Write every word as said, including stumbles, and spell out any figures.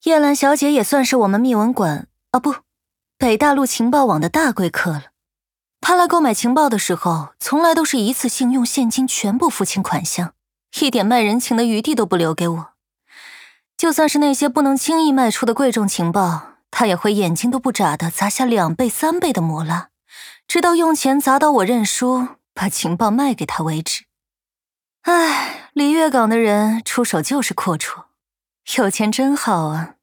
叶兰小姐也算是我们密文馆啊不，北大陆情报网的大贵客了。她来购买情报的时候，从来都是一次性用现金全部付清款项，一点卖人情的余地都不留给我。就算是那些不能轻易卖出的贵重情报，她也会眼睛都不眨的砸下两倍三倍的摩拉，直到用钱砸倒我认输，把情报卖给她为止。唉，离月港的人出手就是阔绰，有钱真好啊。